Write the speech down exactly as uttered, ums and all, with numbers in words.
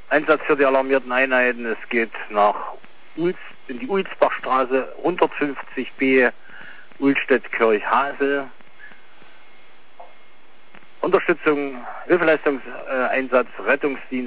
Einsatz für die alarmierten Einheiten. Es geht nach Ulz, in die Ulzbachstraße, hundertfünfzig b, Ulstedt-Kirchhasel. Unterstützung, Hilfeleistungseinsatz, Rettungsdienst.